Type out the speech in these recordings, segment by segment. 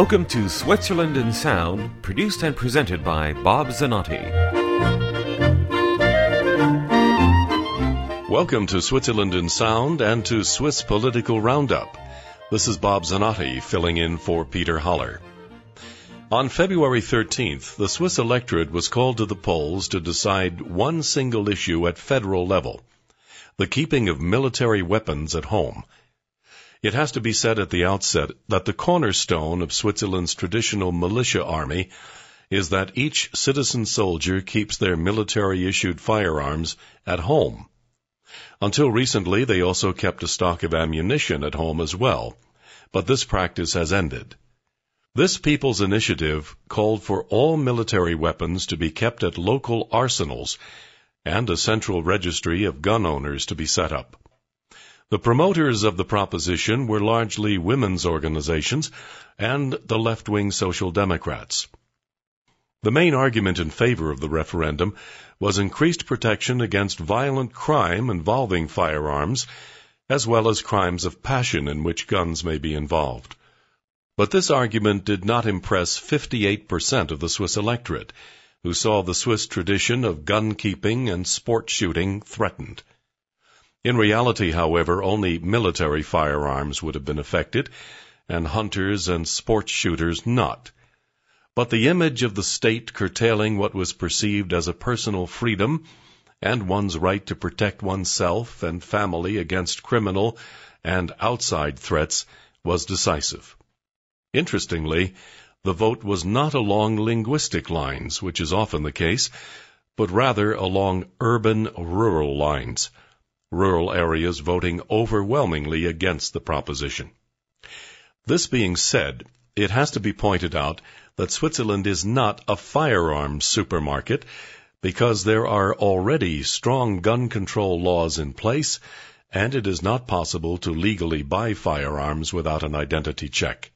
Welcome to Switzerland in Sound, produced and presented by Bob Zanotti. Welcome to Switzerland in Sound and to Swiss Political Roundup. This is Bob Zanotti filling in for Peter Haller. On February 13th, the Swiss electorate was called to the polls to decide one single issue at federal level: the keeping of military weapons at home. It has to be said at the outset that the cornerstone of Switzerland's traditional militia army is that each citizen soldier keeps their military-issued firearms at home. Until recently, they also kept a stock of ammunition at home as well, but this practice has ended. This people's initiative called for all military weapons to be kept at local arsenals and a central registry of gun owners to be set up. The promoters of the proposition were largely women's organizations and the left-wing Social Democrats. The main argument in favor of the referendum was increased protection against violent crime involving firearms, as well as crimes of passion in which guns may be involved. But this argument did not impress 58% of the Swiss electorate, who saw the Swiss tradition of gun-keeping and sport shooting threatened. In reality, however, only military firearms would have been affected, and hunters and sports shooters not. But the image of the state curtailing what was perceived as a personal freedom and one's right to protect oneself and family against criminal and outside threats was decisive. Interestingly, the vote was not along linguistic lines, which is often the case, but rather along urban-rural lines, rural areas voting overwhelmingly against the proposition. This being said, it has to be pointed out that Switzerland is not a firearms supermarket because there are already strong gun control laws in place, and it is not possible to legally buy firearms without an identity check.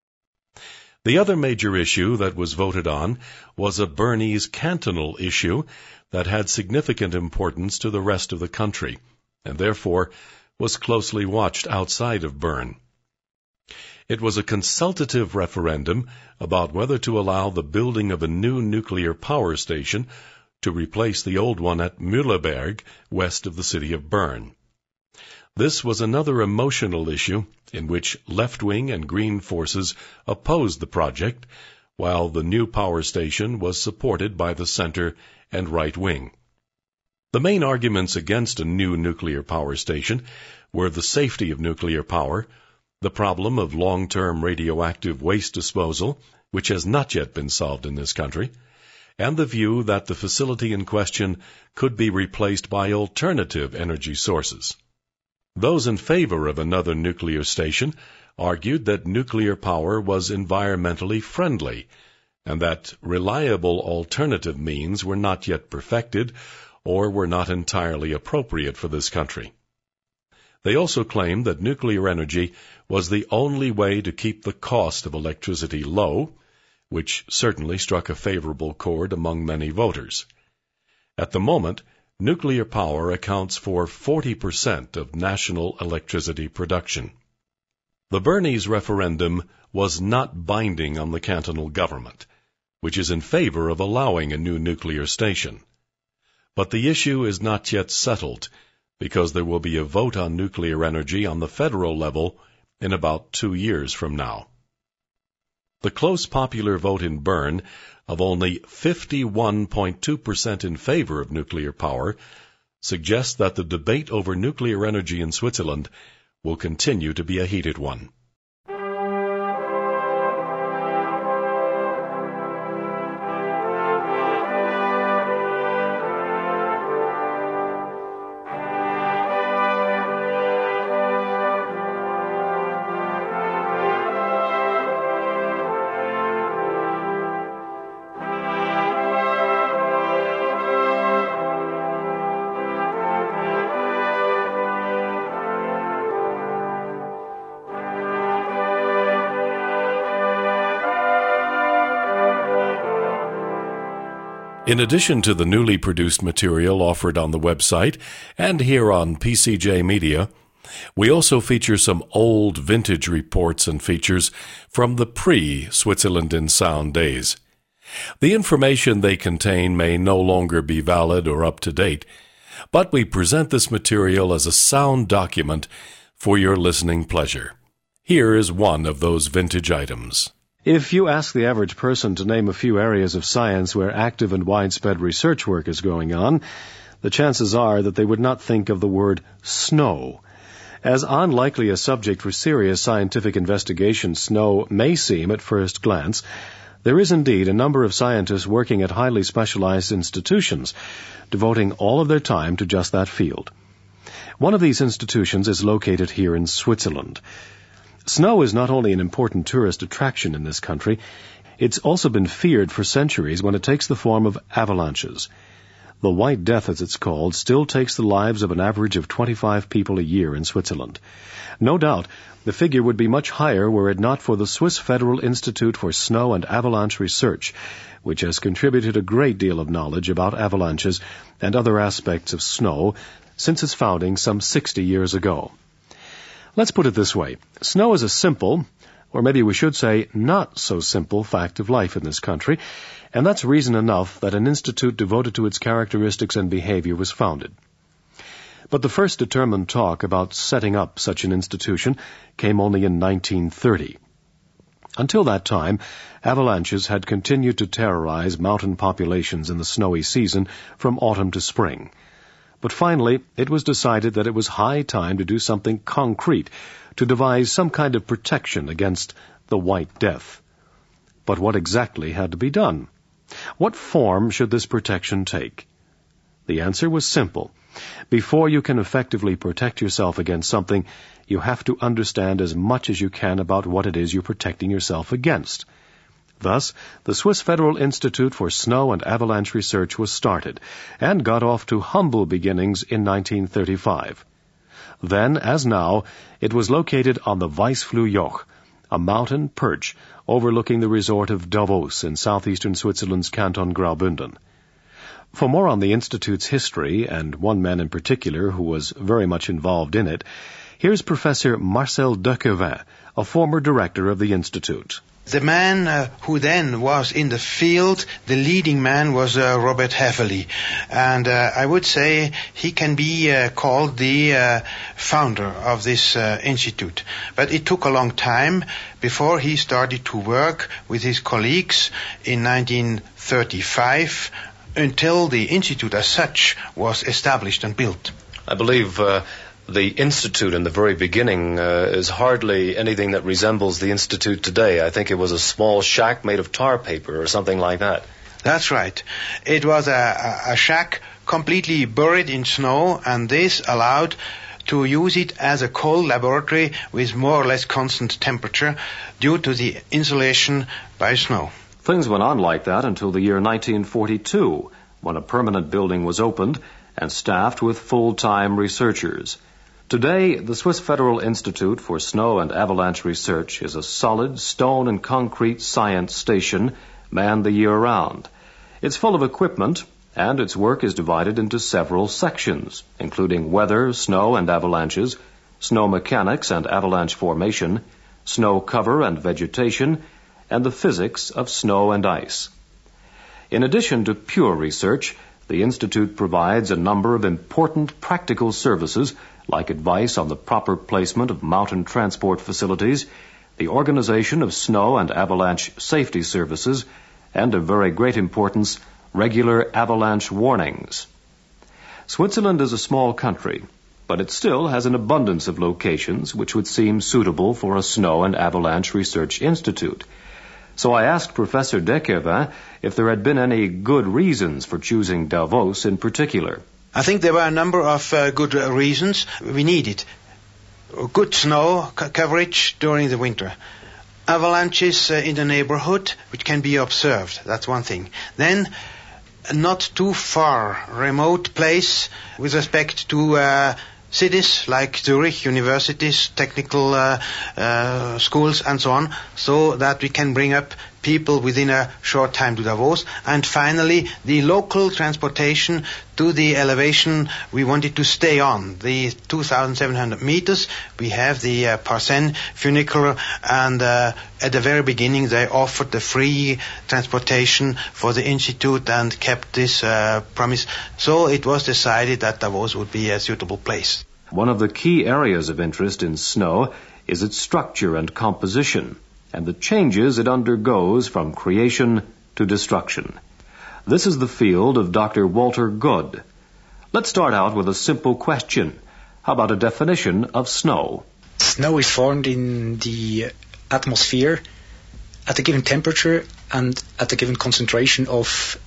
The other major issue that was voted on was a Bernese cantonal issue that had significant importance to the rest of the country, and therefore was closely watched outside of Bern. It was a consultative referendum about whether to allow the building of a new nuclear power station to replace the old one at Mühleberg, west of the city of Bern. This was another emotional issue in which left-wing and green forces opposed the project, while the new power station was supported by the center and right wing. The main arguments against a new nuclear power station were the safety of nuclear power, the problem of long-term radioactive waste disposal, which has not yet been solved in this country, and the view that the facility in question could be replaced by alternative energy sources. Those in favor of another nuclear station argued that nuclear power was environmentally friendly, and that reliable alternative means were not yet perfected or were not entirely appropriate for this country. They also claimed that nuclear energy was the only way to keep the cost of electricity low, which certainly struck a favorable chord among many voters. At the moment, nuclear power accounts for 40% of national electricity production. The Bernese referendum was not binding on the cantonal government, which is in favor of allowing a new nuclear station. But the issue is not yet settled, because there will be a vote on nuclear energy on the federal level in about 2 years from now. The close popular vote in Bern of only 51.2% in favor of nuclear power suggests that the debate over nuclear energy in Switzerland will continue to be a heated one. In addition to the newly produced material offered on the website and here on PCJ Media, We also feature some old vintage reports and features from the pre-Switzerland in Sound days. The information they contain may no longer be valid or up to date, but we present this material as a sound document for your listening pleasure. Here is one of those vintage items. If you ask the average person to name a few areas of science where active and widespread research work is going on, the chances are that they would not think of the word snow. As unlikely a subject for serious scientific investigation snow may seem at first glance, there is indeed a number of scientists working at highly specialized institutions, devoting all of their time to just that field. One of these institutions is located here in Switzerland. Snow is not only an important tourist attraction in this country, it's also been feared for centuries when it takes the form of avalanches. The White Death, as it's called, still takes the lives of an average of 25 people a year in Switzerland. No doubt, the figure would be much higher were it not for the Swiss Federal Institute for Snow and Avalanche Research, which has contributed a great deal of knowledge about avalanches and other aspects of snow since its founding some 60 years ago. Let's put it this way. Snow is a simple, or maybe we should say not so simple, fact of life in this country, and that's reason enough that an institute devoted to its characteristics and behavior was founded. But the first determined talk about setting up such an institution came only in 1930. Until that time, avalanches had continued to terrorize mountain populations in the snowy season from autumn to spring. But finally, it was decided that it was high time to do something concrete, to devise some kind of protection against the White Death. But what exactly had to be done? What form should this protection take? The answer was simple. Before you can effectively protect yourself against something, you have to understand as much as you can about what it is you're protecting yourself against. Thus, the Swiss Federal Institute for Snow and Avalanche Research was started, and got off to humble beginnings in 1935. Then, as now, it was located on the Weißfluh-Joch, a mountain perch overlooking the resort of Davos in southeastern Switzerland's canton Graubünden. For more on the Institute's history, and one man in particular who was very much involved in it, here's Professor Marcel Dequevin, a former director of the Institute. The man who then was in the field, the leading man, was Robert Häferli. And I would say he can be called the founder of this institute. But it took a long time before he started to work with his colleagues in 1935 until the institute as such was established and built. I believe the Institute in the very beginning is hardly anything that resembles the Institute today. I think it was a small shack made of tar paper or something like that. That's right. It was a shack completely buried in snow, and this allowed to use it as a cold laboratory with more or less constant temperature due to the insulation by snow. Things went on like that until the year 1942, when a permanent building was opened and staffed with full-time researchers. Today, the Swiss Federal Institute for Snow and Avalanche Research is a solid stone and concrete science station manned the year round. It's full of equipment, and its work is divided into several sections, including weather, snow and avalanches, snow mechanics and avalanche formation, snow cover and vegetation, and the physics of snow and ice. In addition to pure research, the Institute provides a number of important practical services like advice on the proper placement of mountain transport facilities, the organization of snow and avalanche safety services, and of very great importance, regular avalanche warnings. Switzerland is a small country, but it still has an abundance of locations which would seem suitable for a snow and avalanche research institute. So I asked Professor Dequevin if there had been any good reasons for choosing Davos in particular. I think there were a number of good reasons. We needed good snow coverage during the winter. Avalanches in the neighborhood, which can be observed. That's one thing. Then, a not too far remote place with respect to cities like Zurich, universities, technical schools, and so on, so that we can bring up people within a short time to Davos. And finally, the local transportation to the elevation we wanted to stay on, the 2,700 meters. We have the Parsen funicular, and at the very beginning they offered the free transportation for the Institute and kept this promise. So it was decided that Davos would be a suitable place. One of the key areas of interest in snow is its structure and composition, and the changes it undergoes from creation to destruction. This is the field of Dr. Walter Good. Let's start out with a simple question. How about a definition of snow? Snow is formed in the atmosphere at a given temperature and at a given concentration of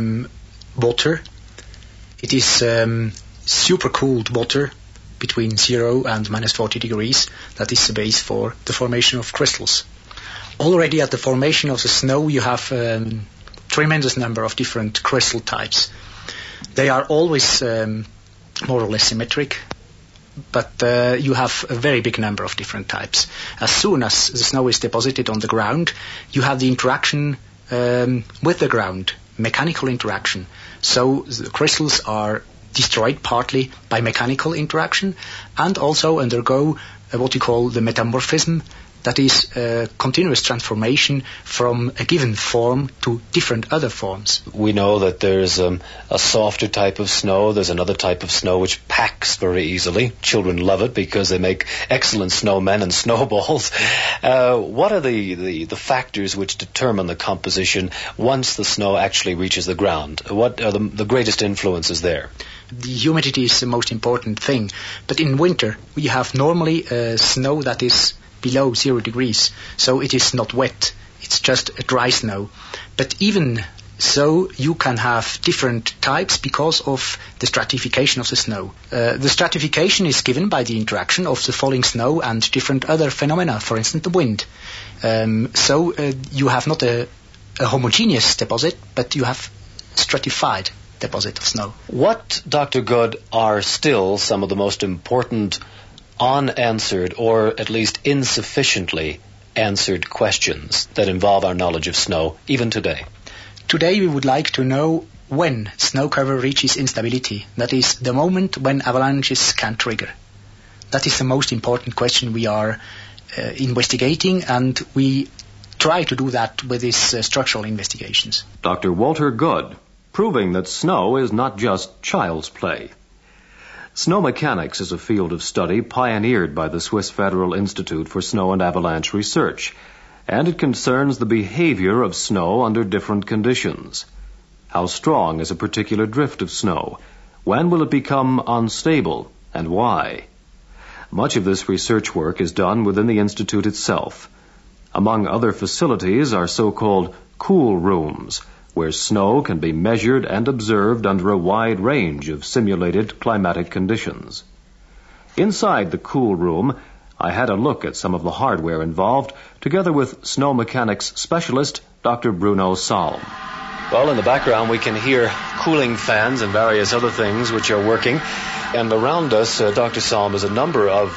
water. It is supercooled water between 0 and minus 40 degrees. That is the base for the formation of crystals. Already at the formation of the snow you have tremendous number of different crystal types. They are always more or less symmetric, but you have a very big number of different types. As soon as the snow is deposited on the ground, you have the interaction with the ground, mechanical interaction. So the crystals are destroyed partly by mechanical interaction and also undergo what you call the metamorphism. That is a continuous transformation from a given form to different other forms. We know that there's a softer type of snow. There's another type of snow which packs very easily. Children love it because they make excellent snowmen and snowballs. What are the factors which determine the composition once the snow actually reaches the ground? What are the greatest influences there? The humidity is the most important thing. But in winter, we have normally snow that is below 0 degrees, so it is not wet, it's just a dry snow. But even so, you can have different types because of the stratification of the snow. The stratification is given by the interaction of the falling snow and different other phenomena, for instance the wind. So you have not a homogeneous deposit, but you have stratified deposit of snow. What, Dr. Good, are still some of the most important unanswered or at least insufficiently answered questions that involve our knowledge of snow even today? Today we would like to know when snow cover reaches instability. That is the moment when avalanches can trigger. That is the most important question we are investigating, and we try to do that with these structural investigations. Dr. Walter Good, proving that snow is not just child's play. Snow mechanics is a field of study pioneered by the Swiss Federal Institute for Snow and Avalanche Research, and it concerns the behavior of snow under different conditions. How strong is a particular drift of snow? When will it become unstable, and why? Much of this research work is done within the Institute itself. Among other facilities are so-called cool rooms, where snow can be measured and observed under a wide range of simulated climatic conditions. Inside the cool room, I had a look at some of the hardware involved, together with snow mechanics specialist Dr. Bruno Salm. Well, in the background we can hear cooling fans and various other things which are working. And around us, Dr. Salm, is a number of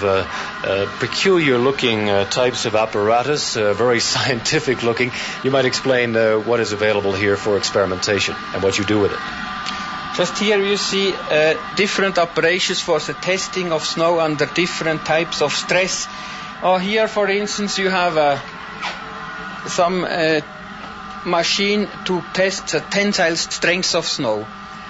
peculiar-looking types of apparatus, very scientific-looking. You might explain what is available here for experimentation and what you do with it. Just here you see different apparatus for the testing of snow under different types of stress. Here, for instance, you have some machine to test the tensile strength of snow.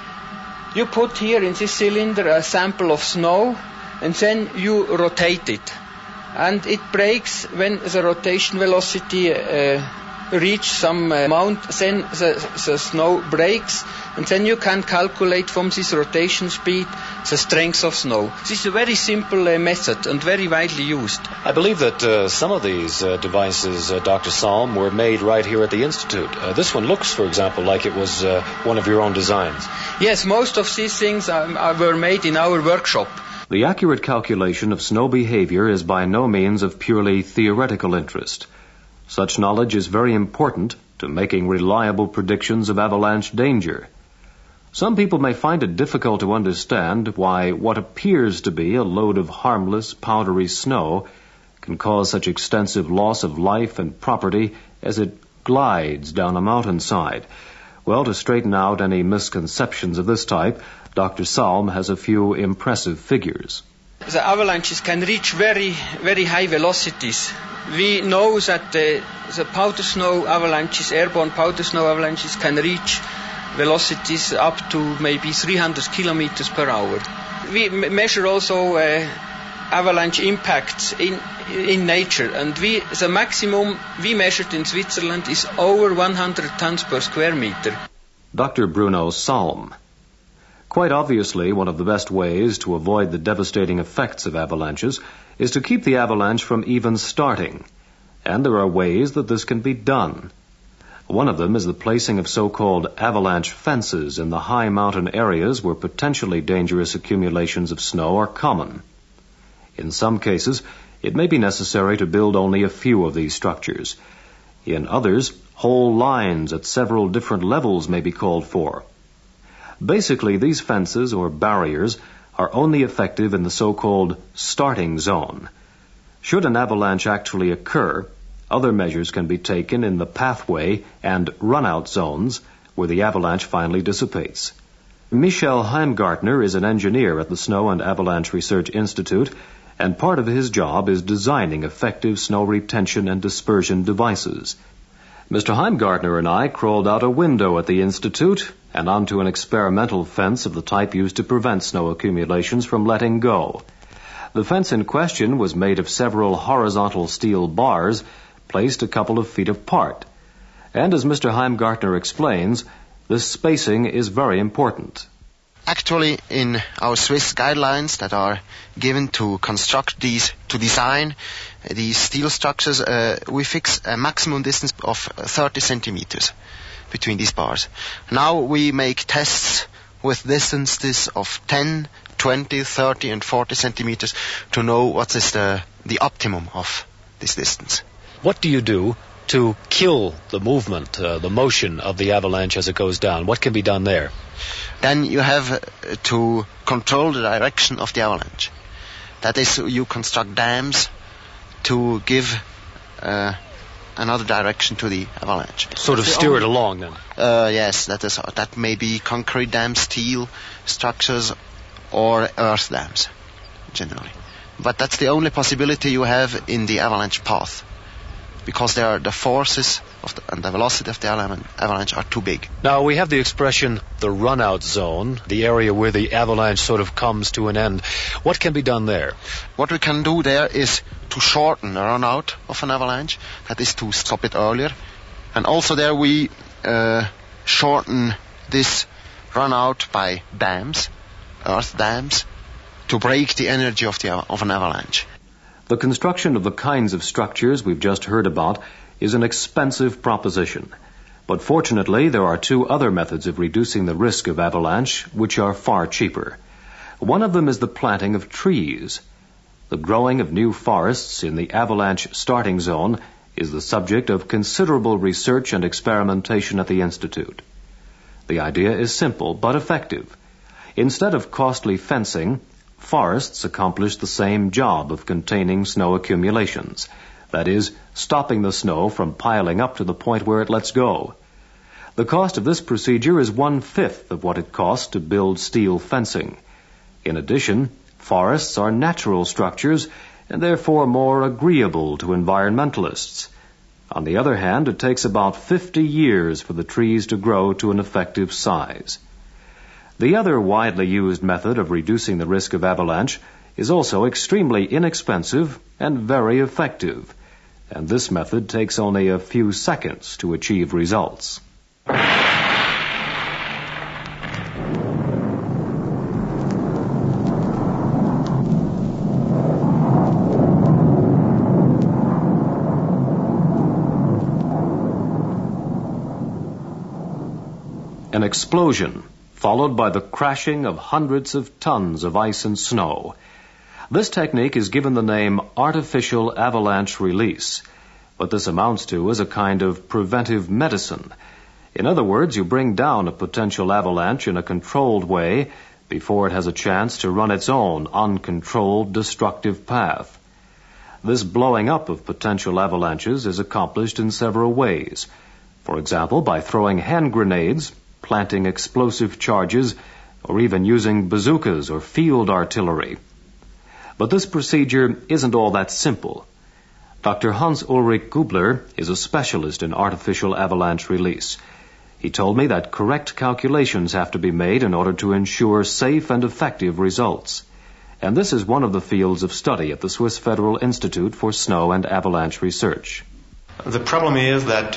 You put here in this cylinder a sample of snow, and then you rotate it. And it breaks when the rotation velocity reach some amount, then the snow breaks, and then you can calculate from this rotation speed the strength of snow. This is a very simple method and very widely used. I believe that some of these devices, Dr. Salm, were made right here at the Institute. This one looks, for example, like it was one of your own designs. Yes, most of these things were made in our workshop. The accurate calculation of snow behavior is by no means of purely theoretical interest. Such knowledge is very important to making reliable predictions of avalanche danger. Some people may find it difficult to understand why what appears to be a load of harmless, powdery snow can cause such extensive loss of life and property as it glides down a mountainside. Well, to straighten out any misconceptions of this type, Dr. Salm has a few impressive figures. The avalanches can reach very, very high velocities. We know that the powder snow avalanches, airborne powder snow avalanches, can reach velocities up to maybe 300 kilometers per hour. We measure also avalanche impacts in nature, and the maximum we measured in Switzerland is over 100 tons per square meter. Dr. Bruno Salm. Quite obviously, one of the best ways to avoid the devastating effects of avalanches is to keep the avalanche from even starting. And there are ways that this can be done. One of them is the placing of so-called avalanche fences in the high mountain areas where potentially dangerous accumulations of snow are common. In some cases, it may be necessary to build only a few of these structures. In others, whole lines at several different levels may be called for. Basically, these fences or barriers are only effective in the so-called starting zone. Should an avalanche actually occur, other measures can be taken in the pathway and run-out zones where the avalanche finally dissipates. Michel Heimgartner is an engineer at the Snow and Avalanche Research Institute, and part of his job is designing effective snow retention and dispersion devices. Mr. Heimgartner and I crawled out a window at the Institute and onto an experimental fence of the type used to prevent snow accumulations from letting go. The fence in question was made of several horizontal steel bars placed a couple of feet apart. And as Mr. Heimgartner explains, this spacing is very important. Actually, in our Swiss guidelines that are given to design these steel structures, we fix a maximum distance of 30 centimeters between these bars. Now we make tests with distances of 10, 20, 30 and 40 centimeters to know what is the optimum of this distance. What do you do to kill the movement, the motion of the avalanche as it goes down? What can be done there? Then you have to control the direction of the avalanche. That is, you construct dams to give another direction to the avalanche. Sort of steer it along then? Yes, that may be concrete dams, steel structures, or earth dams, generally. But that's the only possibility you have in the avalanche path, because the forces and the velocity of the avalanche are too big. Now, we have the expression, the run-out zone, the area where the avalanche sort of comes to an end. What can be done there? What we can do there is to shorten the run-out of an avalanche, that is to stop it earlier. And also there we shorten this run-out by dams, earth dams, to break the energy of an avalanche. The construction of the kinds of structures we've just heard about is an expensive proposition. But fortunately, there are two other methods of reducing the risk of avalanche which are far cheaper. One of them is the planting of trees. The growing of new forests in the avalanche starting zone is the subject of considerable research and experimentation at the Institute. The idea is simple but effective. Instead of costly fencing, forests accomplish the same job of containing snow accumulations. That is, stopping the snow from piling up to the point where it lets go. The cost of this procedure is 1/5 of what it costs to build steel fencing. In addition, forests are natural structures and therefore more agreeable to environmentalists. On the other hand, it takes about 50 years for the trees to grow to an effective size. The other widely used method of reducing the risk of avalanche is also extremely inexpensive and very effective, and this method takes only a few seconds to achieve results. An explosion, followed by the crashing of hundreds of tons of ice and snow. This technique is given the name artificial avalanche release. What this amounts to is a kind of preventive medicine. In other words, you bring down a potential avalanche in a controlled way before it has a chance to run its own uncontrolled destructive path. This blowing up of potential avalanches is accomplished in several ways. For example, by throwing hand grenades, planting explosive charges, or even using bazookas or field artillery. But this procedure isn't all that simple. Dr. Hans-Ulrich Gubler is a specialist in artificial avalanche release. He told me that correct calculations have to be made in order to ensure safe and effective results. And this is one of the fields of study at the Swiss Federal Institute for Snow and Avalanche Research. The problem is that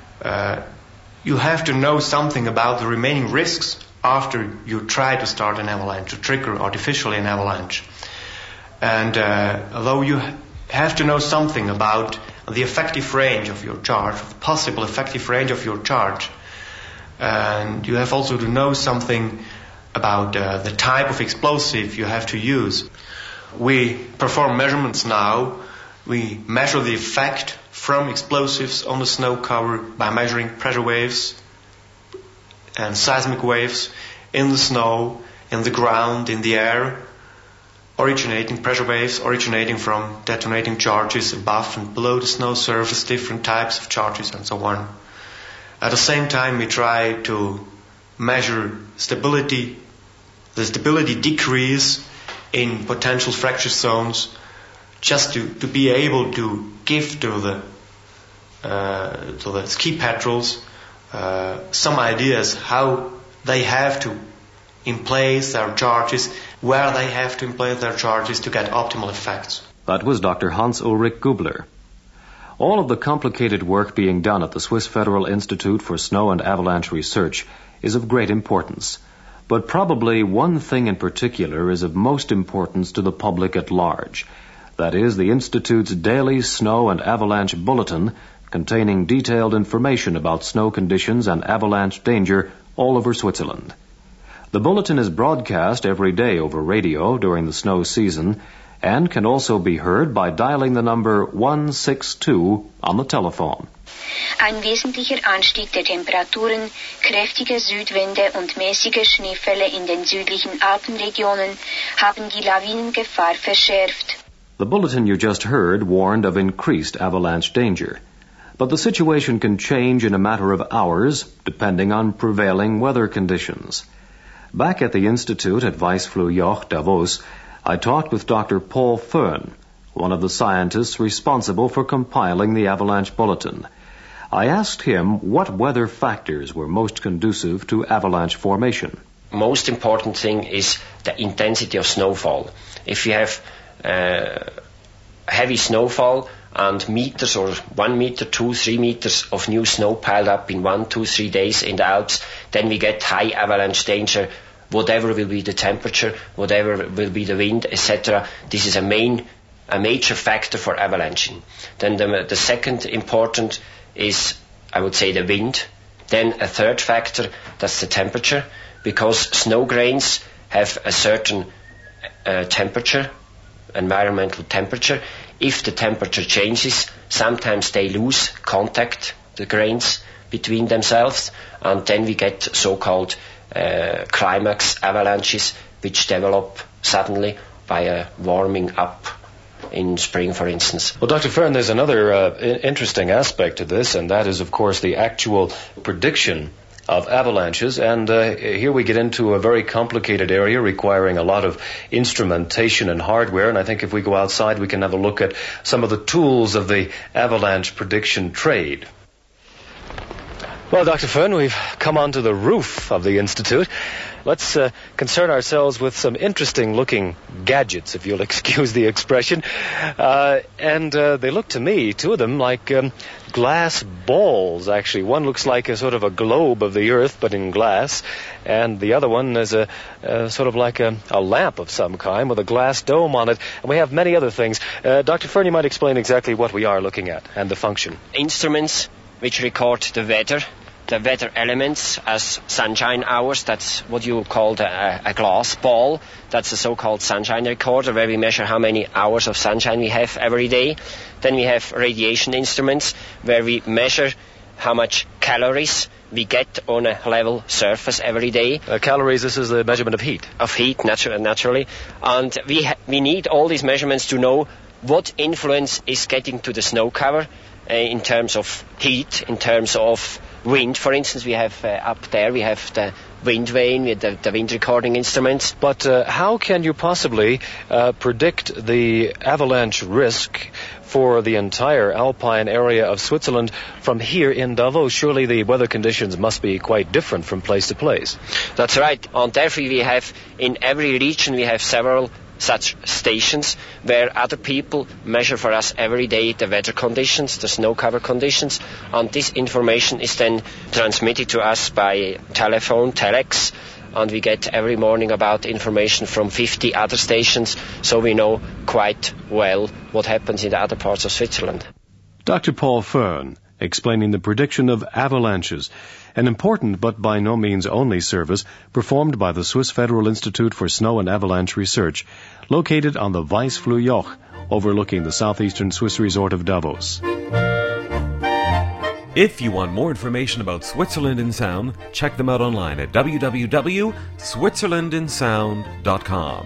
you have to know something about the remaining risks after you try to start an avalanche, to trigger artificially an avalanche. And although you have to know something about the effective range of your charge, the possible effective range of your charge, and you have also to know something about the type of explosive you have to use. We perform measurements now. We measure the effect from explosives on the snow cover by measuring pressure waves and seismic waves in the snow, in the ground, in the air, pressure waves originating from detonating charges above and below the snow surface, different types of charges and so on. At the same time, we try to measure the stability decrease in potential fracture zones, just to be able to give to the ski patrols some ideas how they have to in place their charges, where they have to in place their charges to get optimal effects. That was Dr. Hans-Ulrich Gubler. All of the complicated work being done at the Swiss Federal Institute for Snow and Avalanche Research is of great importance. But probably one thing in particular is of most importance to the public at large. That is, the Institute's daily snow and avalanche bulletin containing detailed information about snow conditions and avalanche danger all over Switzerland. The bulletin is broadcast every day over radio during the snow season and can also be heard by dialing the number 162 on the telephone. Ein wesentlicher Anstieg der Temperaturen, kräftige Südwinde und mäßige Schneefälle in den südlichen Alpenregionen haben die Lawinengefahr verschärft. The bulletin you just heard warned of increased avalanche danger. But the situation can change in a matter of hours, depending on prevailing weather conditions. Back at the Institute at Weißflurjoch, Davos, I talked with Dr. Paul Fern, one of the scientists responsible for compiling the avalanche bulletin. I asked him what weather factors were most conducive to avalanche formation. Most important thing is the intensity of snowfall. If you have heavy snowfall and meters or 1 meter, 2, 3 meters of new snow piled up in 1, 2, 3 days in the Alps, then we get high avalanche danger, whatever will be the temperature, whatever will be the wind, etc. This is a major factor for avalanching. Then the second important is, I would say, the wind. Then a third factor, that's the temperature, because snow grains have a certain temperature, environmental temperature. If the temperature changes, sometimes they lose contact, the grains, between themselves, and then we get so-called climax avalanches, which develop suddenly by a warming up in spring, for instance. Well, Dr. Fern, there's another interesting aspect to this, and that is, of course, the actual prediction of avalanches. And here we get into a very complicated area requiring a lot of instrumentation and hardware. And I think if we go outside, we can have a look at some of the tools of the avalanche prediction trade. Well, Dr. Fern, we've come onto the roof of the Institute. Let's concern ourselves with some interesting-looking gadgets, if you'll excuse the expression. And they look to me, two of them, like glass balls, actually. One looks like a sort of a globe of the Earth, but in glass. And the other one is a sort of like a lamp of some kind with a glass dome on it. And we have many other things. Dr. Fern, you might explain exactly what we are looking at and the function. Instruments which record the weather elements as sunshine hours. That's what you call a glass ball. That's a so-called sunshine recorder where we measure how many hours of sunshine we have every day. Then we have radiation instruments where we measure how much calories we get on a level surface every day. Calories, this is the measurement of heat. Of heat, naturally. And we need all these measurements to know what influence is getting to the snow cover in terms of heat, in terms of wind, for instance. We have up there, we have the wind vane with the wind recording instruments. But how can you possibly predict the avalanche risk for the entire alpine area of Switzerland from here in Davos? Surely the weather conditions must be quite different from place to place. That's right. On therefore we have, in every region, we have several such stations where other people measure for us every day the weather conditions, the snow cover conditions, and this information is then transmitted to us by telephone, telex, and we get every morning about information from 50 other stations, so we know quite well what happens in the other parts of Switzerland. Dr. Paul Fern, explaining the prediction of avalanches, an important but by no means only service performed by the Swiss Federal Institute for Snow and Avalanche Research, located on the Weißflurjoch, overlooking the southeastern Swiss resort of Davos. If you want more information about Switzerland in Sound, check them out online at www.switzerlandinsound.com.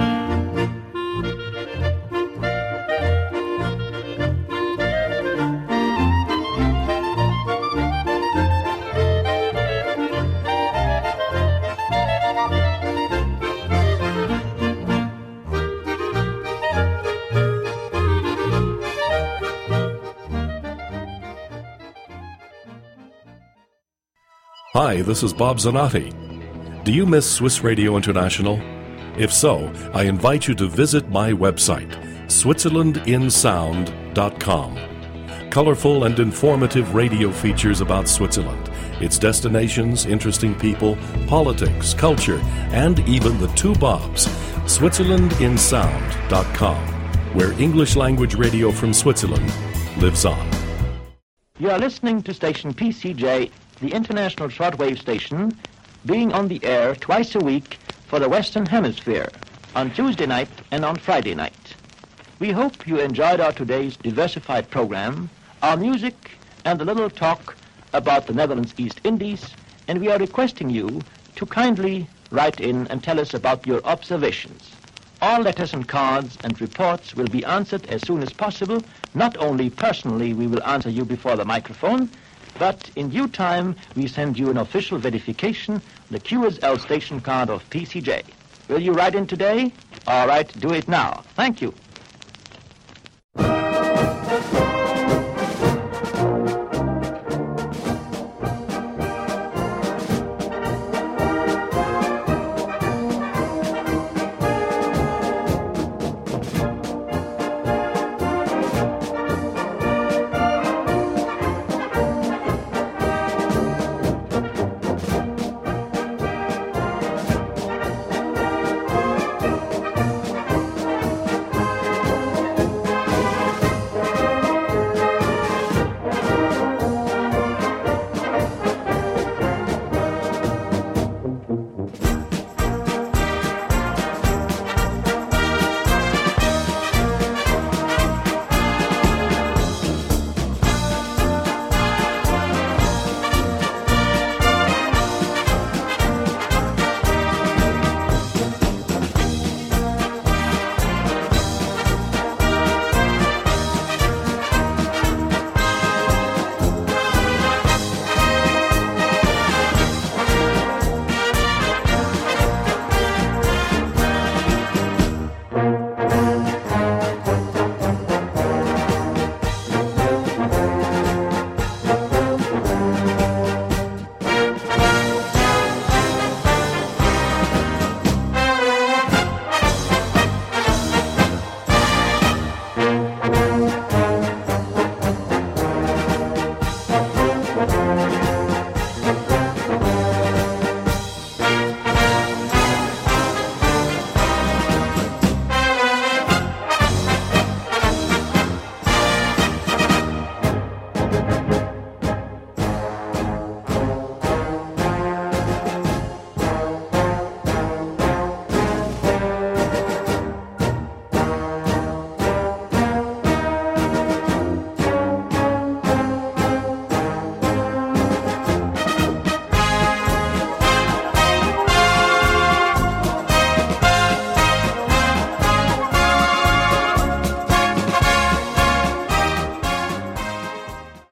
Hi, this is Bob Zanotti. Do you miss Swiss Radio International? If so, I invite you to visit my website, switzerlandinsound.com. Colorful and informative radio features about Switzerland, its destinations, interesting people, politics, culture, and even the two Bobs, switzerlandinsound.com, where English language radio from Switzerland lives on. You are listening to station PCJ, the international shortwave station, being on the air twice a week for the Western Hemisphere, on Tuesday night and on Friday night. We hope you enjoyed our today's diversified program, our music, and a little talk about the Netherlands East Indies, and we are requesting you to kindly write in and tell us about your observations. All letters and cards and reports will be answered as soon as possible. Not only personally we will answer you before the microphone, but in due time we send you an official verification, the QSL station card of PCJ. Will you write in today? All right, do it now. Thank you.